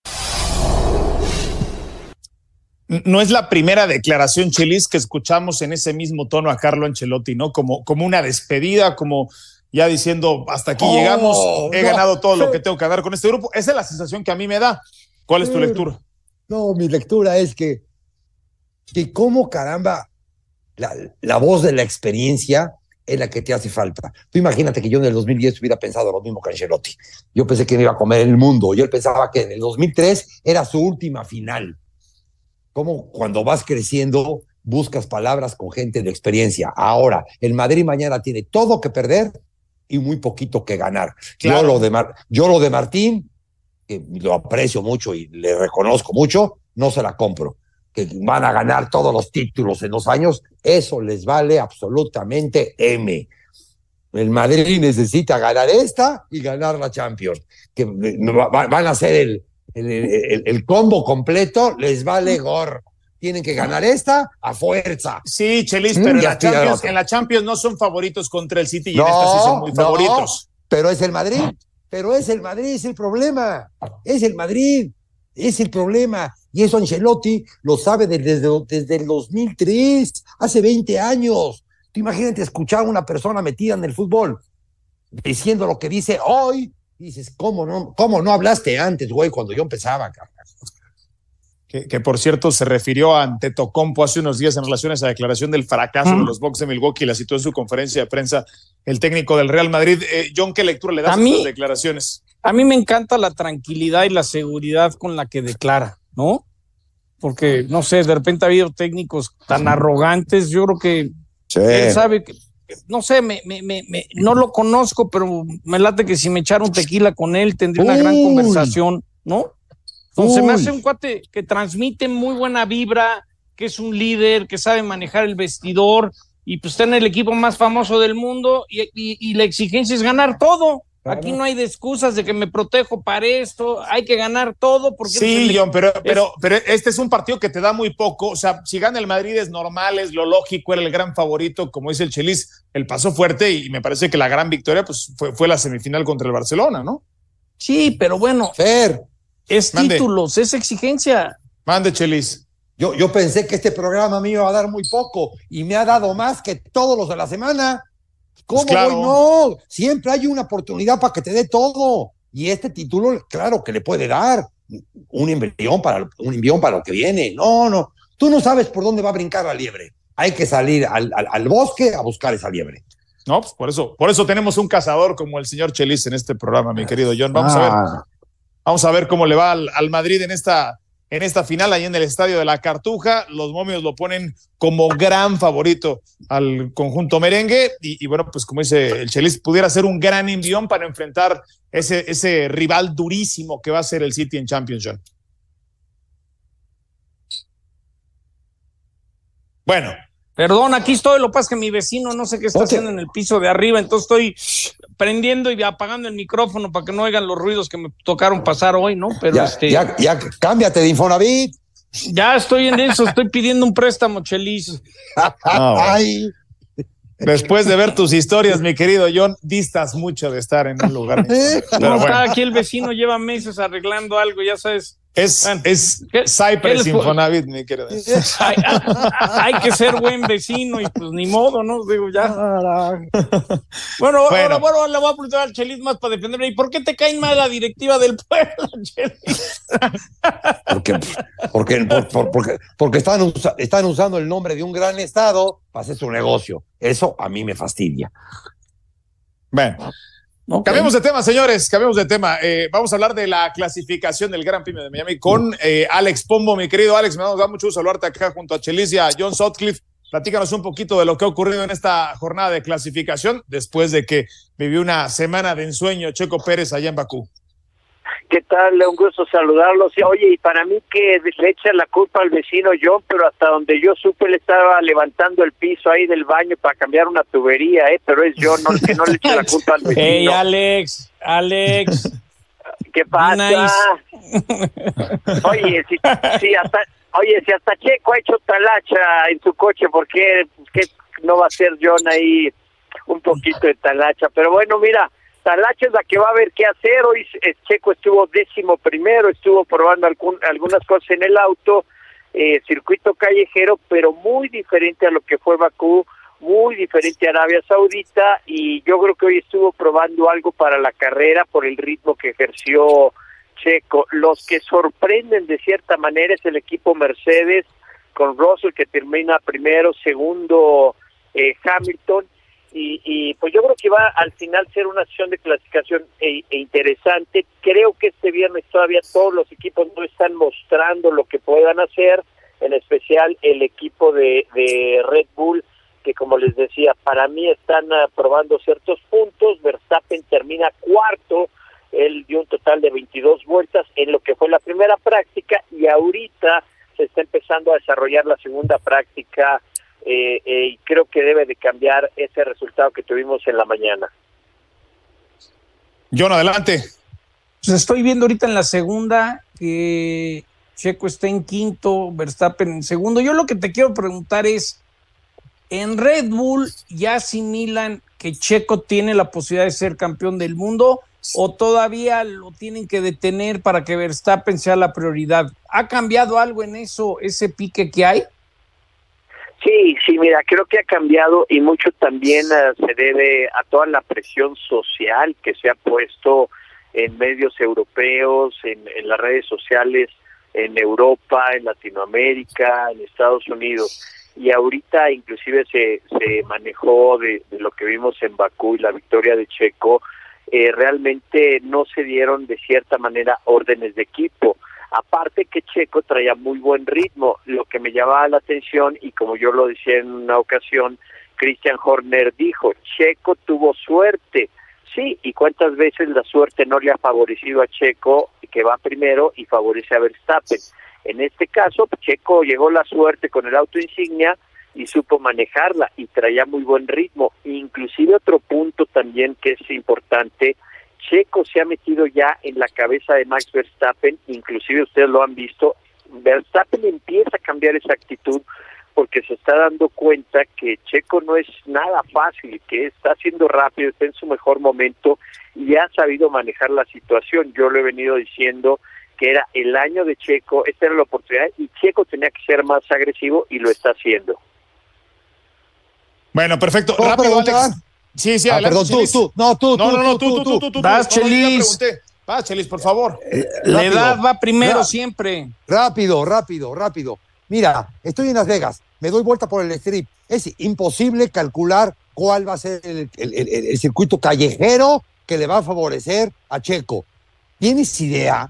C: No es la primera declaración, Chelis, que escuchamos en ese mismo tono a Carlo Ancelotti, ¿no? Como una despedida, como ya diciendo, hasta aquí llegamos, he ganado todo lo que tengo que ganar con este grupo. Esa es la sensación que a mí me da. ¿Cuál es tu lectura?
D: No, mi lectura es que cómo caramba, la voz de la experiencia es la que te hace falta. Tú imagínate que yo en el 2010 hubiera pensado lo mismo que Ancelotti. Yo pensé que me iba a comer el mundo. Yo pensaba que en el 2003 era su última final. Como cuando vas creciendo, buscas palabras con gente de experiencia. Ahora, el Madrid mañana tiene todo que perder y muy poquito que ganar. Claro. Yo lo de Martín, que lo aprecio mucho y le reconozco mucho, no se la compro. Que van a ganar todos los títulos en 2 años, eso les vale absolutamente M. El Madrid necesita ganar esta y ganar la Champions. Que van a hacer el combo completo, les vale gorro. Tienen que ganar esta a fuerza.
C: Sí, Chelis, pero en la Champions no son favoritos contra el City y en esta sí son muy favoritos.
D: Pero es el Madrid, es el problema. Es el Madrid, es el problema. Y eso Ancelotti lo sabe desde el 2003, hace 20 años. Tú imagínate escuchar a una persona metida en el fútbol diciendo lo que dice hoy. Dices, ¿cómo no hablaste antes, güey, cuando yo empezaba, carnal?
C: que por cierto se refirió a Antetokounmpo hace unos días en relación a esa declaración del fracaso de los Bucks de Milwaukee, la citó en su conferencia de prensa el técnico del Real Madrid. John, ¿qué lectura le das a estas declaraciones?
E: A mí me encanta la tranquilidad y la seguridad con la que declara, ¿no? Porque, no sé, de repente ha habido técnicos tan arrogantes, yo creo que él sabe que, no sé, no lo conozco, pero me late que si me echara un tequila con él tendría una gran conversación, ¿no? Entonces me hace un cuate que transmite muy buena vibra, que es un líder, que sabe manejar el vestidor y pues está en el equipo más famoso del mundo y la exigencia es ganar todo. Claro. Aquí no hay de excusas de que me protejo para esto, hay que ganar todo. Porque
C: sí, John, pero este es un partido que te da muy poco. O sea, si gana el Madrid es normal, es lo lógico, era el gran favorito, como dice el Chelis, el paso fuerte y me parece que la gran victoria pues fue la semifinal contra el Barcelona, ¿no?
E: Sí, pero bueno,
D: Fer,
E: es títulos, es exigencia.
C: Mande, Chelis.
D: Yo pensé que este programa me iba a dar muy poco y me ha dado más que todos los de la semana. ¿Cómo pues claro. No? Siempre hay una oportunidad para que te dé todo. Y este título, claro que le puede dar un envión para lo que viene. No. Tú no sabes por dónde va a brincar la liebre. Hay que salir al bosque a buscar esa liebre.
C: No, pues por eso tenemos un cazador como el señor Chelis en este programa, mi querido John. Vamos a ver cómo le va al Madrid en esta final, ahí en el Estadio de la Cartuja. Los momios lo ponen como gran favorito al conjunto merengue y bueno, pues como dice el Chelis, pudiera ser un gran envión para enfrentar ese rival durísimo que va a ser el City en Champions, John. Bueno.
E: Perdón, aquí estoy, lo que pasa es que mi vecino no sé qué está haciendo en el piso de arriba, entonces estoy prendiendo y apagando el micrófono para que no oigan los ruidos que me tocaron pasar hoy, ¿no? Pero
D: ya cámbiate de Infonavit.
E: Ya estoy en eso, estoy pidiendo un préstamo, Chelis.
C: Ay. Después de ver tus historias, mi querido John, distas mucho de estar en un lugar.
E: Pero bueno. Aquí el vecino lleva meses arreglando algo, ya sabes.
C: Es Cypress Infonavit, mi querido.
E: Hay que ser buen vecino y pues ni modo, ¿no? Digo, ya. Bueno, ahora le voy a preguntar al Chelis más para defenderme. ¿Y por qué te cae mal la directiva del pueblo, Chelis?
D: Porque están usando el nombre de un gran estado para hacer su negocio. Eso a mí me fastidia.
C: Bueno. Okay. Cambiemos de tema, señores, vamos a hablar de la clasificación del Gran Premio de Miami con Alex Pombo. Mi querido Alex, me da mucho gusto saludarte acá junto a Chelis y a John Sutcliffe. Platícanos un poquito de lo que ha ocurrido en esta jornada de clasificación después de que vivió una semana de ensueño Checo Pérez allá en Bakú.
S: ¿Qué tal? Un gusto saludarlos. Oye, y para mí que le echa la culpa al vecino John, pero hasta donde yo supe le estaba levantando el piso ahí del baño para cambiar una tubería, pero es John el que no le echa la culpa al vecino.
E: Hey, Alex.
S: ¿Qué pasa? Nice. Oye, si hasta Checo ha hecho talacha en su coche, ¿por qué no va a ser John ahí un poquito de talacha? Pero bueno, mira, talacha es la que va a ver qué hacer. Hoy Checo estuvo 11º, estuvo probando algunas cosas en el auto, circuito callejero, pero muy diferente a lo que fue Bakú, muy diferente a Arabia Saudita, y yo creo que hoy estuvo probando algo para la carrera por el ritmo que ejerció Checo. Los que sorprenden de cierta manera es el equipo Mercedes, con Russell que termina primero, segundo Hamilton, y pues yo creo que va al final ser una sesión de clasificación interesante. Creo que este viernes todavía todos los equipos no están mostrando lo que puedan hacer, en especial el equipo de Red Bull, que como les decía, para mí están probando ciertos puntos. Verstappen termina cuarto, él dio un total de 22 vueltas en lo que fue la primera práctica, y ahorita se está empezando a desarrollar la segunda práctica, y creo que debe de cambiar ese resultado que tuvimos en la mañana.
C: John, adelante.
E: Pues estoy viendo ahorita en la segunda que Checo está en quinto, Verstappen en segundo. Yo lo que te quiero preguntar es, ¿en Red Bull ya asimilan que Checo tiene la posibilidad de ser campeón del mundo o todavía lo tienen que detener para que Verstappen sea la prioridad? ¿Ha cambiado algo en eso, ese pique que hay?
S: Sí, mira, creo que ha cambiado, y mucho también se debe a toda la presión social que se ha puesto en medios europeos, en las redes sociales, en Europa, en Latinoamérica, en Estados Unidos. Y ahorita inclusive se manejó de lo que vimos en Bakú y la victoria de Checo. Realmente no se dieron de cierta manera órdenes de equipo. Aparte que Checo traía muy buen ritmo. Lo que me llamaba la atención, y como yo lo decía en una ocasión, Christian Horner dijo, Checo tuvo suerte. Sí, ¿y cuántas veces la suerte no le ha favorecido a Checo, que va primero, y favorece a Verstappen? En este caso, Checo llegó la suerte con el auto insignia y supo manejarla y traía muy buen ritmo. Inclusive otro punto también que es importante, Checo se ha metido ya en la cabeza de Max Verstappen, inclusive ustedes lo han visto, Verstappen empieza a cambiar esa actitud porque se está dando cuenta que Checo no es nada fácil, que está haciendo rápido, está en su mejor momento y ha sabido manejar la situación. Yo lo he venido diciendo que era el año de Checo, esta era la oportunidad y Checo tenía que ser más agresivo y lo está haciendo.
C: Bueno, perfecto. Rápido, Alex. Sí, adelante,
D: perdón, tú.
C: Tú.
E: Vas, Chelis.
C: Vas, Chelis, por favor.
E: La edad va primero siempre.
D: Rápido. Mira, estoy en Las Vegas, me doy vuelta por el strip. Es imposible calcular cuál va a ser el circuito callejero que le va a favorecer a Checo. ¿Tienes idea?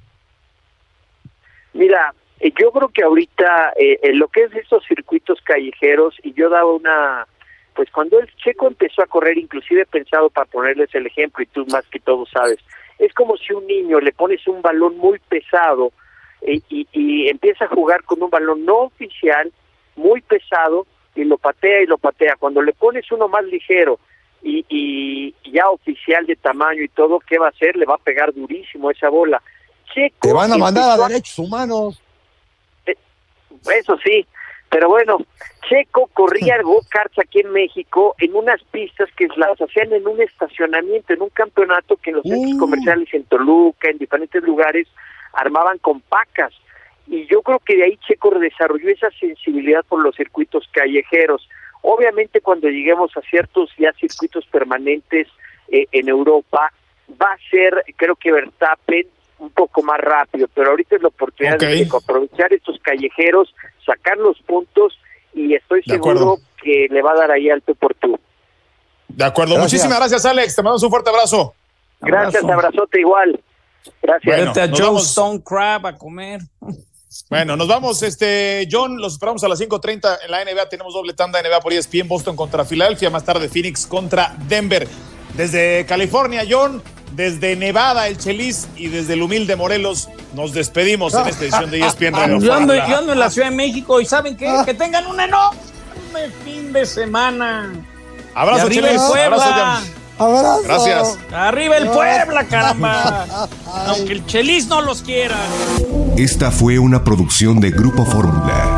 S: Mira, yo creo que ahorita lo que es estos circuitos callejeros, y yo daba una... Pues cuando el Checo empezó a correr, inclusive he pensado para ponerles el ejemplo, y tú más que todo sabes, es como si un niño le pones un balón muy pesado y empieza a jugar con un balón no oficial, muy pesado, y lo patea. Cuando le pones uno más ligero y ya oficial de tamaño y todo, ¿qué va a hacer? Le va a pegar durísimo esa bola. Checo,
D: te van a mandar a derechos humanos.
S: Eso sí, pero bueno, Checo corría go-karts aquí en México en unas pistas que las hacían en un estacionamiento, en un campeonato que en los centros comerciales en Toluca, en diferentes lugares, armaban con pacas. Y yo creo que de ahí Checo desarrolló esa sensibilidad por los circuitos callejeros. Obviamente cuando lleguemos a ciertos ya circuitos permanentes en Europa, va a ser, creo que Verstappen, un poco más rápido, pero ahorita es la oportunidad de aprovechar estos callejeros, sacar los puntos, y estoy seguro que le va a dar ahí al tú por tú.
C: De acuerdo, muchísimas gracias, Alex, te mandamos un fuerte abrazo.
S: Gracias, abrazote igual. Gracias.
E: Vete a Joe Stone Crab a comer.
C: Bueno, nos vamos, John, los esperamos a las 5:30 en la NBA, tenemos doble tanda NBA por ESPN, Boston contra Filadelfia, más tarde Phoenix contra Denver. Desde California, John, desde Nevada, el Chelis, y desde el humilde Morelos, nos despedimos en esta edición de ESPN Radio.
E: Yo ando en la Ciudad de México y ¿saben qué? Que tengan un enorme fin de semana.
C: Abrazo, Chelis.
E: Puebla.
D: Abrazo.
C: Gracias.
E: Arriba el Puebla, caramba. Aunque el Chelis no los quiera.
T: Esta fue una producción de Grupo Fórmula.